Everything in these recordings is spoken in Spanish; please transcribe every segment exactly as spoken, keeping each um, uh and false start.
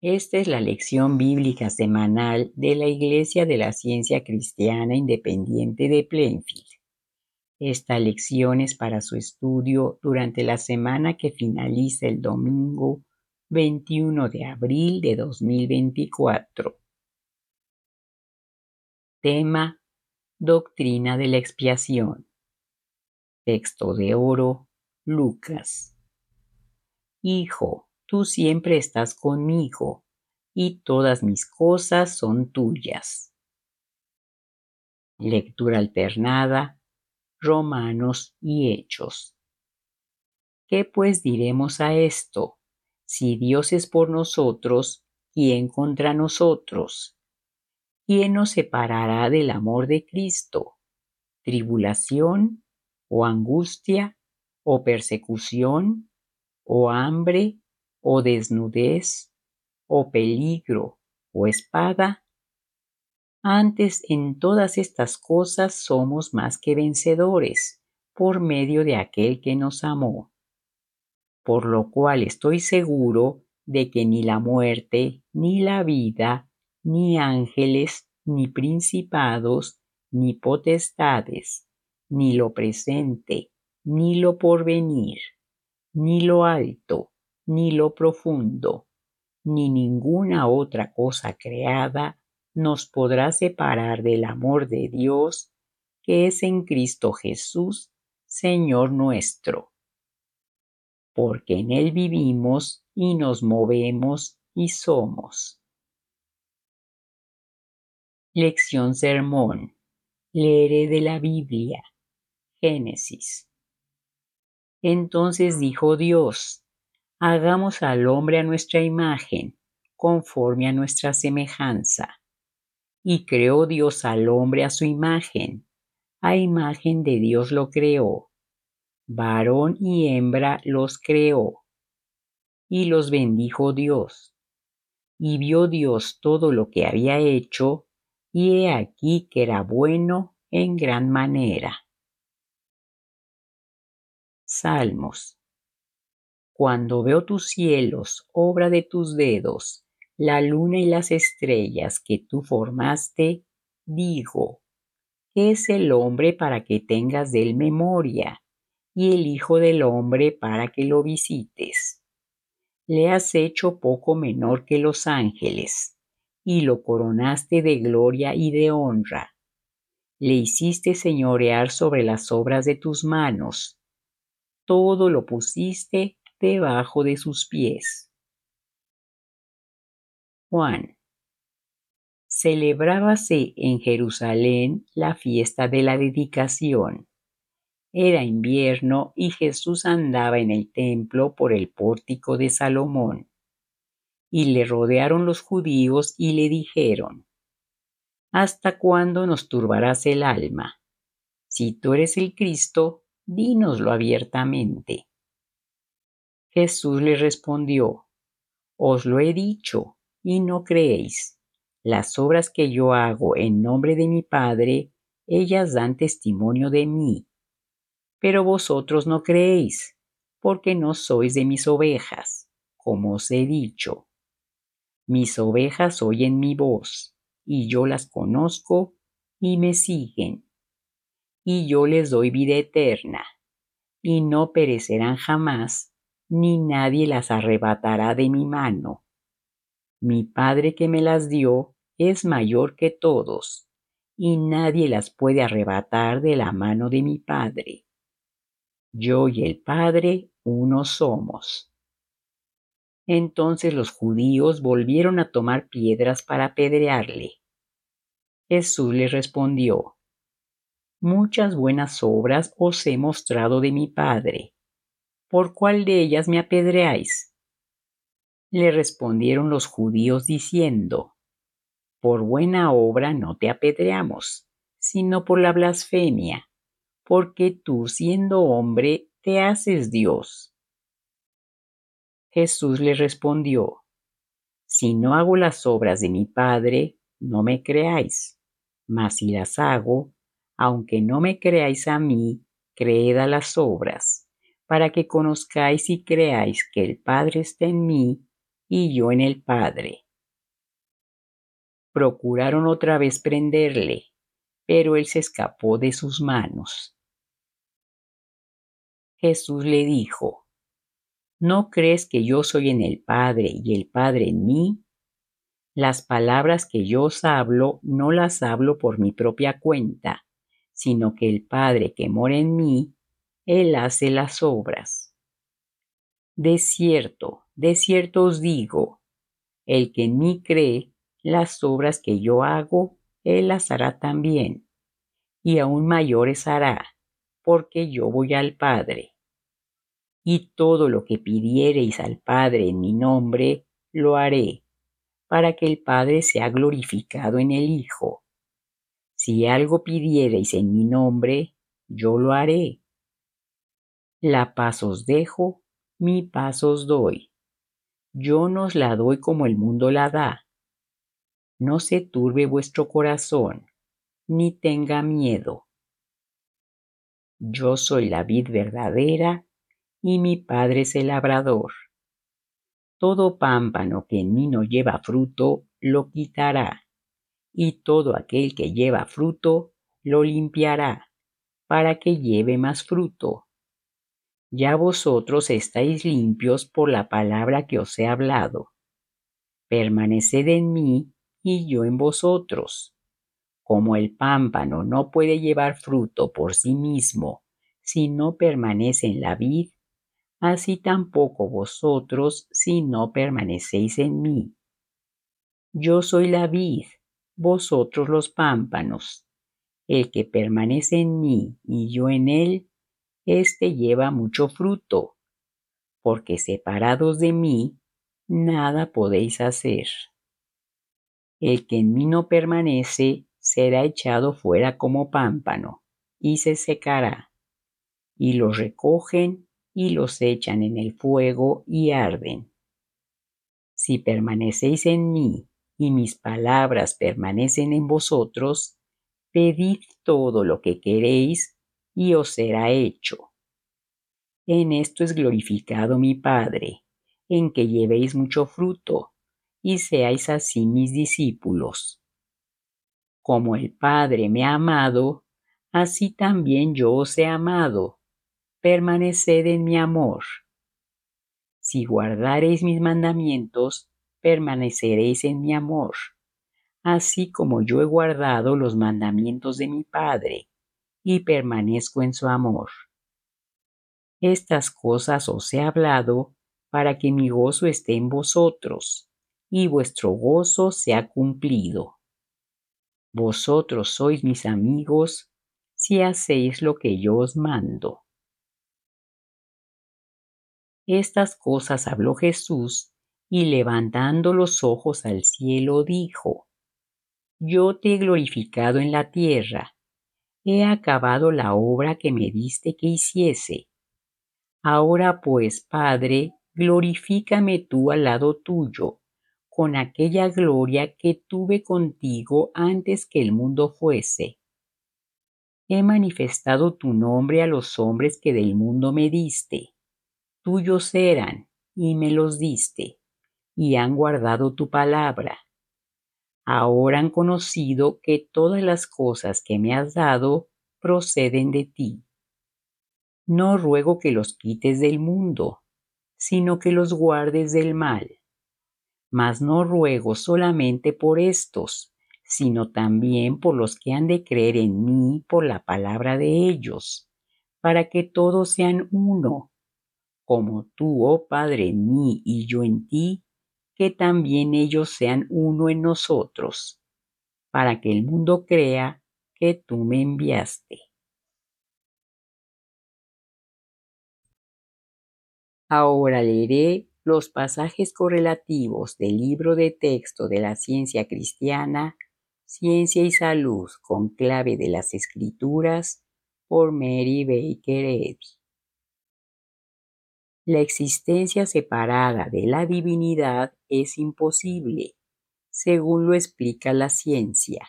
Esta es la lección bíblica semanal de la Iglesia de la Ciencia Cristiana Independiente de Plainfield. Esta lección es para su estudio durante la semana que finaliza el domingo veintiuno de abril de dos mil veinticuatro. Tema: Doctrina de la expiación. Texto de oro: Lucas. Hijo, tú siempre estás conmigo, y todas mis cosas son tuyas. Lectura alternada, Romanos y Hechos. ¿Qué pues diremos a esto? Si Dios es por nosotros, ¿quién contra nosotros? ¿Quién nos separará del amor de Cristo? ¿Tribulación, o angustia, o persecución, o hambre, o desnudez, o peligro, o espada? Antes, en todas estas cosas somos más que vencedores, por medio de aquel que nos amó. Por lo cual estoy seguro de que ni la muerte, ni la vida, ni ángeles, ni principados, ni potestades, ni lo presente, ni lo porvenir, ni lo alto, ni lo profundo, ni ninguna otra cosa creada nos podrá separar del amor de Dios, que es en Cristo Jesús, Señor nuestro. Porque en Él vivimos y nos movemos y somos. Lección Sermón. Leeré de la Biblia. Génesis. Entonces dijo Dios: hagamos al hombre a nuestra imagen, conforme a nuestra semejanza. Y creó Dios al hombre a su imagen, a imagen de Dios lo creó, varón y hembra los creó. Y los bendijo Dios. Y vio Dios todo lo que había hecho, y he aquí que era bueno en gran manera. Salmos. Cuando veo tus cielos, obra de tus dedos, la luna y las estrellas que tú formaste, digo: ¿qué es el hombre para que tengas de él memoria, y el hijo del hombre para que lo visites? Le has hecho poco menor que los ángeles, y lo coronaste de gloria y de honra. Le hiciste señorear sobre las obras de tus manos. Todo lo pusiste debajo de sus pies. Juan. Celebrábase en Jerusalén la fiesta de la dedicación. Era invierno y Jesús andaba en el templo por el pórtico de Salomón. Y le rodearon los judíos y le dijeron: ¿hasta cuándo nos turbarás el alma? Si tú eres el Cristo, dínoslo abiertamente. Jesús le respondió: os lo he dicho, y no creéis. Las obras que yo hago en nombre de mi Padre, ellas dan testimonio de mí. Pero vosotros no creéis, porque no sois de mis ovejas, como os he dicho. Mis ovejas oyen mi voz, y yo las conozco, y me siguen. Y yo les doy vida eterna, y no perecerán jamás, ni nadie las arrebatará de mi mano. Mi Padre que me las dio es mayor que todos, y nadie las puede arrebatar de la mano de mi Padre. Yo y el Padre uno somos. Entonces los judíos volvieron a tomar piedras para apedrearle. Jesús les respondió: muchas buenas obras os he mostrado de mi Padre. ¿Por cuál de ellas me apedreáis? Le respondieron los judíos diciendo: por buena obra no te apedreamos, sino por la blasfemia, porque tú, siendo hombre, te haces Dios. Jesús le respondió: si no hago las obras de mi Padre, no me creáis, mas si las hago, aunque no me creáis a mí, creed a las obras, para que conozcáis y creáis que el Padre está en mí, y yo en el Padre. Procuraron otra vez prenderle, pero él se escapó de sus manos. Jesús le dijo: ¿No crees que yo soy en el Padre y el Padre en mí? Las palabras que yo os hablo no las hablo por mi propia cuenta, sino que el Padre que mora en mí, Él hace las obras. De cierto, de cierto os digo, el que en mí cree, las obras que yo hago, Él las hará también, y aún mayores hará, porque yo voy al Padre. Y todo lo que pidiereis al Padre en mi nombre, lo haré, para que el Padre sea glorificado en el Hijo. Si algo pidiereis en mi nombre, yo lo haré. La paz os dejo, mi paz os doy. Yo no os la doy como el mundo la da. No se turbe vuestro corazón, ni tenga miedo. Yo soy la vid verdadera, y mi Padre es el labrador. Todo pámpano que en mí no lleva fruto, lo quitará, y todo aquel que lleva fruto, lo limpiará, para que lleve más fruto. Ya vosotros estáis limpios por la palabra que os he hablado. Permaneced en mí, y yo en vosotros. Como el pámpano no puede llevar fruto por sí mismo, si no permanece en la vid, así tampoco vosotros si no permanecéis en mí. Yo soy la vid, vosotros los pámpanos. El que permanece en mí y yo en él, éste lleva mucho fruto, porque separados de mí, nada podéis hacer. El que en mí no permanece será echado fuera como pámpano, y se secará, y los recogen y los echan en el fuego y arden. Si permanecéis en mí, y mis palabras permanecen en vosotros, pedid todo lo que queréis, y os será hecho. En esto es glorificado mi Padre, en que llevéis mucho fruto, y seáis así mis discípulos. Como el Padre me ha amado, así también yo os he amado. Permaneced en mi amor. Si guardareis mis mandamientos, permaneceréis en mi amor, así como yo he guardado los mandamientos de mi Padre, y permanezco en su amor. Estas cosas os he hablado para que mi gozo esté en vosotros, y vuestro gozo sea cumplido. Vosotros sois mis amigos, si hacéis lo que yo os mando. Estas cosas habló Jesús, y levantando los ojos al cielo dijo: Yo te he glorificado en la tierra, he acabado la obra que me diste que hiciese. Ahora pues, Padre, glorifícame tú al lado tuyo, con aquella gloria que tuve contigo antes que el mundo fuese. He manifestado tu nombre a los hombres que del mundo me diste. Tuyos eran, y me los diste, y han guardado tu palabra. Ahora han conocido que todas las cosas que me has dado proceden de ti. No ruego que los quites del mundo, sino que los guardes del mal. Mas no ruego solamente por estos, sino también por los que han de creer en mí por la palabra de ellos, para que todos sean uno, como tú, oh Padre, en mí y yo en ti, que también ellos sean uno en nosotros, para que el mundo crea que tú me enviaste. Ahora leeré los pasajes correlativos del libro de texto de la ciencia cristiana, Ciencia y Salud con clave de las Escrituras, por Mary Baker Eddy. La existencia separada de la divinidad es imposible, según lo explica la ciencia.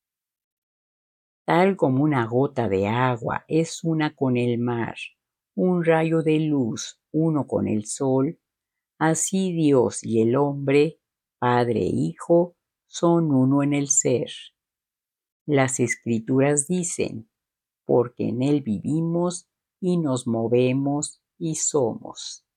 Tal como una gota de agua es una con el mar, un rayo de luz uno con el sol, Así Dios y el hombre, Padre e Hijo, son uno en el ser. Las Escrituras dicen, porque en Él vivimos y nos movemos y somos.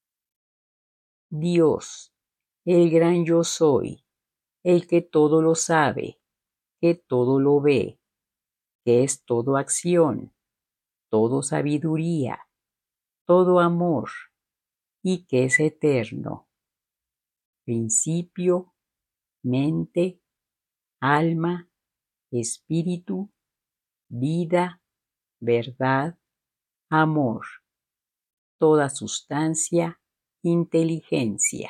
Dios, el gran yo soy, el que todo lo sabe, que todo lo ve, que es todo acción, todo sabiduría, todo amor, y que es eterno, principio, mente, alma, espíritu, vida, verdad, amor, toda sustancia, inteligencia.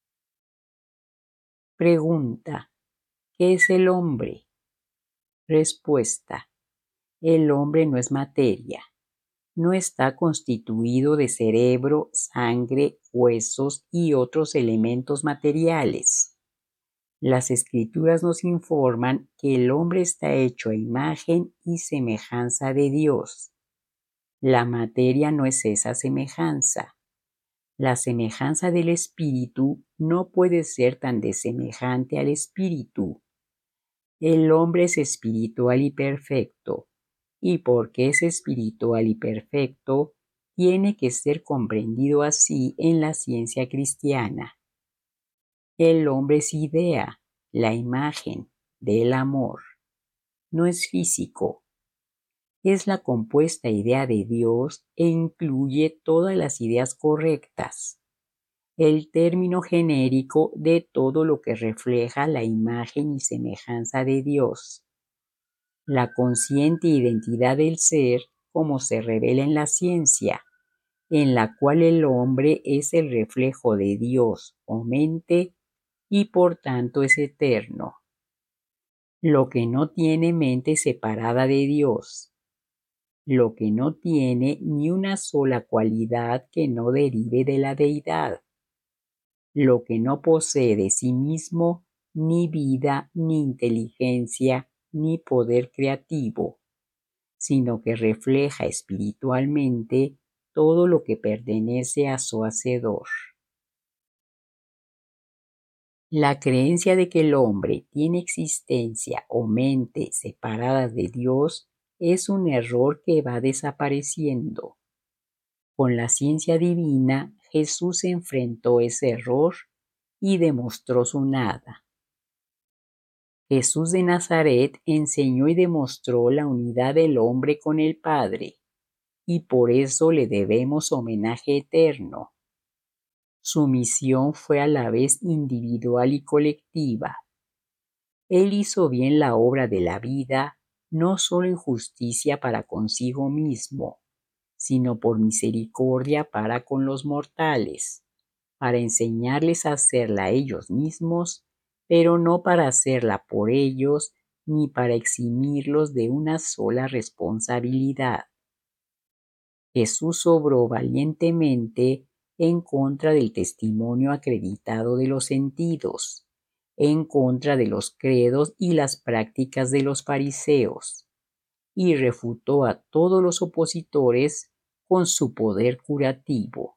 Pregunta: ¿qué es el hombre? Respuesta: el hombre no es materia, no está constituido de cerebro, sangre, huesos y otros elementos materiales. Las Escrituras nos informan que el hombre está hecho a imagen y semejanza de Dios. La materia no es esa semejanza. La semejanza del Espíritu no puede ser tan desemejante al Espíritu. El hombre es espiritual y perfecto, y porque es espiritual y perfecto, tiene que ser comprendido así en la ciencia cristiana. El hombre es idea, la imagen del amor. No es físico. Es la compuesta idea de Dios e incluye todas las ideas correctas. El término genérico de todo lo que refleja la imagen y semejanza de Dios. La consciente identidad del ser como se revela en la ciencia, en la cual el hombre es el reflejo de Dios o mente y por tanto es eterno. Lo que no tiene mente separada de Dios, lo que no tiene ni una sola cualidad que no derive de la deidad, lo que no posee de sí mismo ni vida, ni inteligencia, ni poder creativo, sino que refleja espiritualmente todo lo que pertenece a su Hacedor. La creencia de que el hombre tiene existencia o mente separadas de Dios es un error que va desapareciendo. Con la ciencia divina, Jesús enfrentó ese error y demostró su nada. Jesús de Nazaret enseñó y demostró la unidad del hombre con el Padre, y por eso le debemos homenaje eterno. Su misión fue a la vez individual y colectiva. Él hizo bien la obra de la vida, no solo en justicia para consigo mismo, sino por misericordia para con los mortales, para enseñarles a hacerla a ellos mismos, pero no para hacerla por ellos, ni para eximirlos de una sola responsabilidad. Jesús obró valientemente en contra del testimonio acreditado de los sentidos, en contra de los credos y las prácticas de los fariseos, y refutó a todos los opositores con su poder curativo.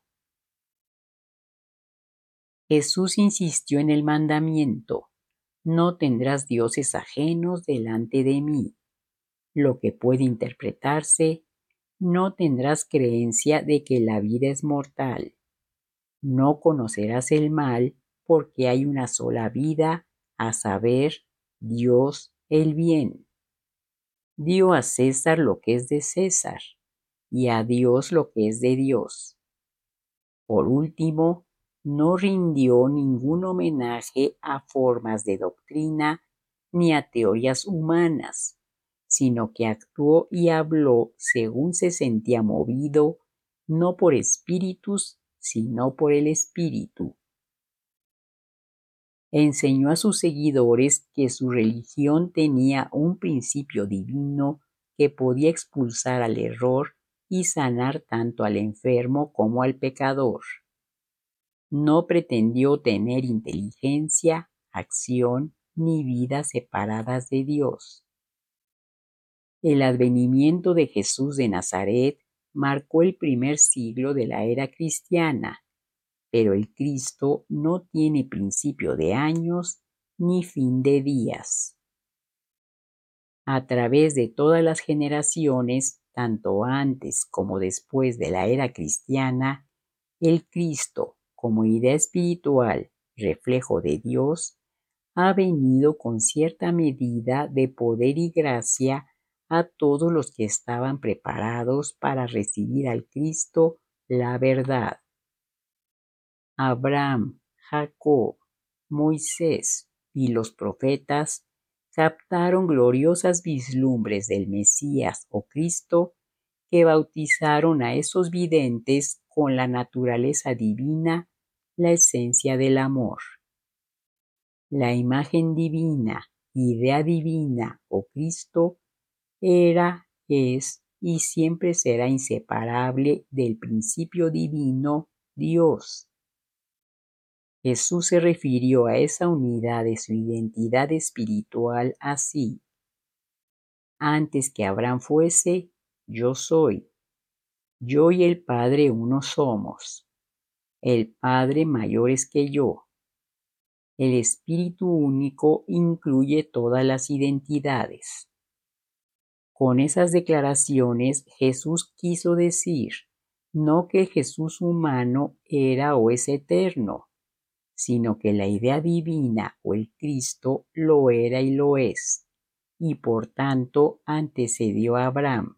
Jesús insistió en el mandamiento: no tendrás dioses ajenos delante de mí, lo que puede interpretarse: no tendrás creencia de que la vida es mortal. No conocerás el mal porque hay una sola vida, a saber, Dios el bien. Dio a César lo que es de César y a Dios lo que es de Dios. Por último, no rindió ningún homenaje a formas de doctrina ni a teorías humanas, sino que actuó y habló según se sentía movido, no por espíritus, sino por el Espíritu. Enseñó a sus seguidores que su religión tenía un principio divino que podía expulsar al error y sanar tanto al enfermo como al pecador. No pretendió tener inteligencia, acción ni vida separadas de Dios. El advenimiento de Jesús de Nazaret marcó el primer siglo de la era cristiana, pero el Cristo no tiene principio de años ni fin de días. A través de todas las generaciones, tanto antes como después de la era cristiana, el Cristo, como idea espiritual, reflejo de Dios, ha venido con cierta medida de poder y gracia a todos los que estaban preparados para recibir al Cristo la verdad. Abraham, Jacob, Moisés y los profetas captaron gloriosas vislumbres del Mesías o Cristo que bautizaron a esos videntes con la naturaleza divina, la esencia del amor. La imagen divina, idea divina o Cristo era, es y siempre será inseparable del principio divino, Dios. Jesús se refirió a esa unidad de su identidad espiritual así: antes que Abraham fuese, yo soy. Yo y el Padre uno somos. El Padre mayor es que yo. El Espíritu único incluye todas las identidades. Con esas declaraciones, Jesús quiso decir, no que Jesús humano era o es eterno, sino que la idea divina o el Cristo lo era y lo es, y por tanto antecedió a Abraham.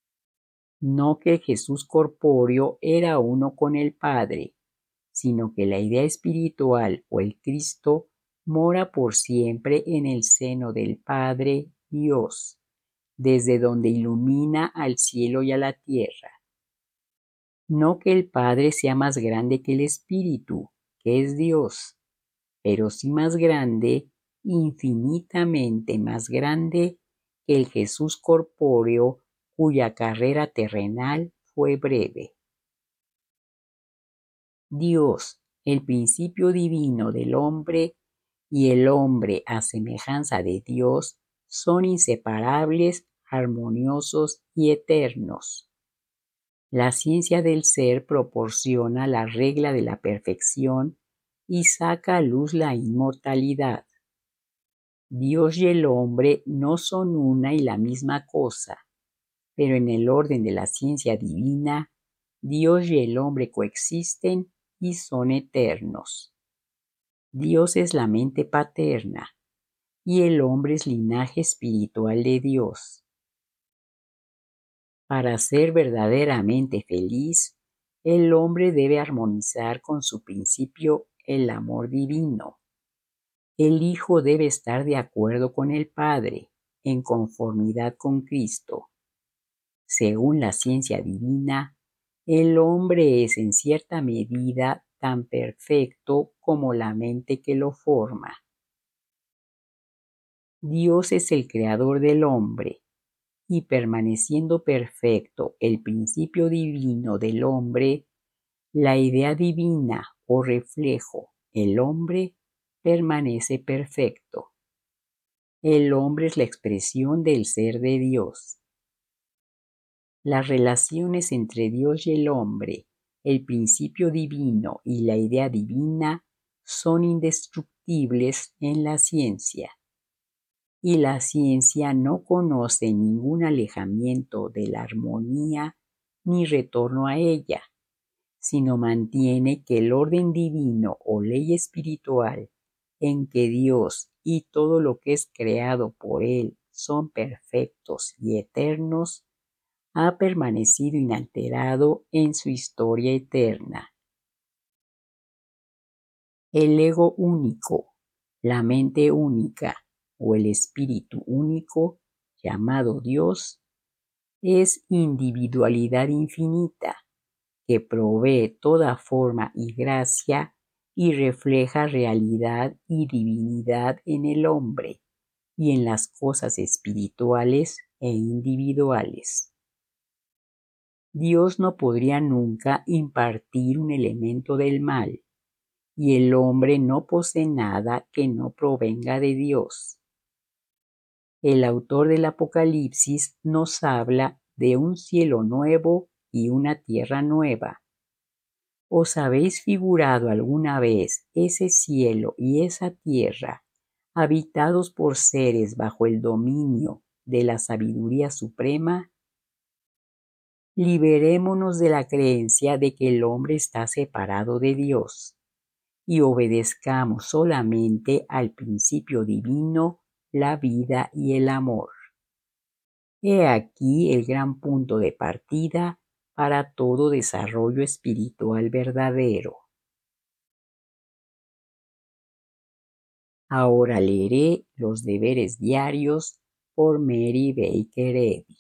No que el Jesús corpóreo era uno con el Padre, sino que la idea espiritual o el Cristo mora por siempre en el seno del Padre Dios, desde donde ilumina al cielo y a la tierra. No que el Padre sea más grande que el Espíritu, que es Dios, pero sí más grande, infinitamente más grande que el Jesús corpóreo cuya carrera terrenal fue breve. Dios, el principio divino del hombre, y el hombre a semejanza de Dios, son inseparables, armoniosos y eternos. La ciencia del ser proporciona la regla de la perfección y saca a luz la inmortalidad. Dios y el hombre no son una y la misma cosa, pero en el orden de la ciencia divina, Dios y el hombre coexisten y son eternos. Dios es la mente paterna y el hombre es linaje espiritual de Dios. Para ser verdaderamente feliz, el hombre debe armonizar con su principio el amor divino. El Hijo debe estar de acuerdo con el Padre, en conformidad con Cristo. Según la ciencia divina, el hombre es en cierta medida tan perfecto como la mente que lo forma. Dios es el creador del hombre, y permaneciendo perfecto el principio divino del hombre, la idea divina o reflejo, el hombre, permanece perfecto. El hombre es la expresión del ser de Dios. Las relaciones entre Dios y el hombre, el principio divino y la idea divina son indestructibles en la ciencia. Y la ciencia no conoce ningún alejamiento de la armonía ni retorno a ella, sino mantiene que el orden divino o ley espiritual en que Dios y todo lo que es creado por Él son perfectos y eternos, ha permanecido inalterado en su historia eterna. El ego único, la mente única o el espíritu único, llamado Dios, es individualidad infinita que provee toda forma y gracia y refleja realidad y divinidad en el hombre y en las cosas espirituales e individuales. Dios no podría nunca impartir un elemento del mal, y el hombre no posee nada que no provenga de Dios. El autor del Apocalipsis nos habla de un cielo nuevo y una tierra nueva. ¿Os habéis figurado alguna vez ese cielo y esa tierra habitados por seres bajo el dominio de la sabiduría suprema? Liberémonos de la creencia de que el hombre está separado de Dios y obedezcamos solamente al principio divino, la vida y el amor. He aquí el gran punto de partida para todo desarrollo espiritual verdadero. Ahora leeré los deberes diarios por Mary Baker Eddy.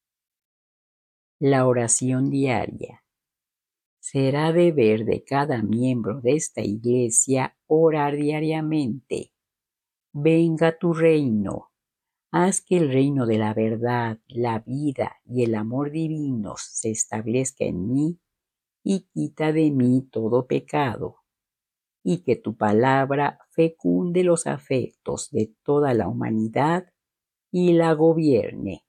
La oración diaria. Será deber de cada miembro de esta iglesia orar diariamente. Venga tu reino. Haz que el reino de la verdad, la vida y el amor divinos se establezca en mí y quita de mí todo pecado, y que tu palabra fecunde los afectos de toda la humanidad y la gobierne.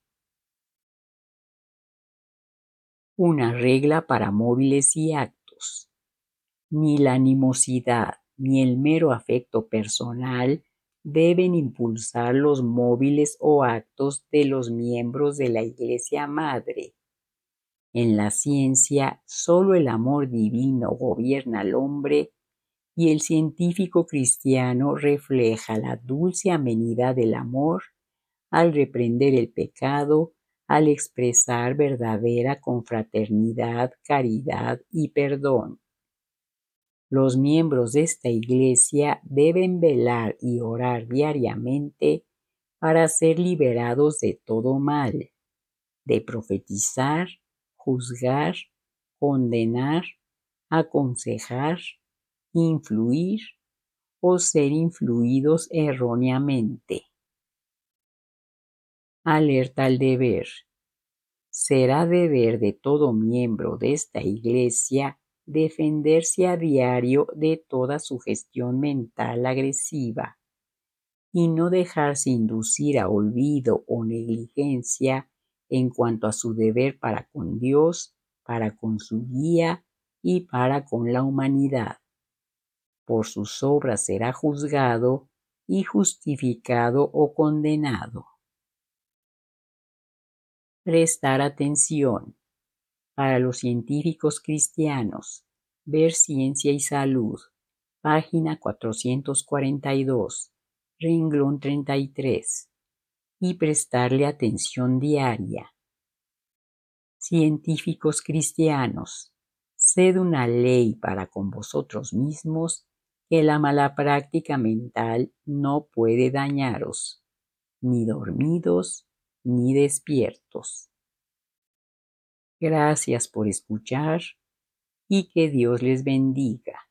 Una regla para móviles y actos. Ni la animosidad ni el mero afecto personal deben impulsar los móviles o actos de los miembros de la Iglesia Madre. En la ciencia, solo el amor divino gobierna al hombre y el científico cristiano refleja la dulce amenidad del amor al reprender el pecado, al expresar verdadera confraternidad, caridad y perdón. Los miembros de esta iglesia deben velar y orar diariamente para ser liberados de todo mal, de profetizar, juzgar, condenar, aconsejar, influir o ser influidos erróneamente. Alerta al deber. Será deber de todo miembro de esta iglesia defenderse a diario de toda sugestión mental agresiva y no dejarse inducir a olvido o negligencia en cuanto a su deber para con Dios, para con su guía y para con la humanidad. Por sus obras será juzgado y justificado o condenado. Prestar atención. Para los científicos cristianos, ver Ciencia y Salud, página cuatrocientos cuarenta y dos, renglón treinta y tres, y prestarle atención diaria. Científicos cristianos, sed una ley para con vosotros mismos que la mala práctica mental no puede dañaros, ni dormidos ni despiertos. Gracias por escuchar y que Dios les bendiga.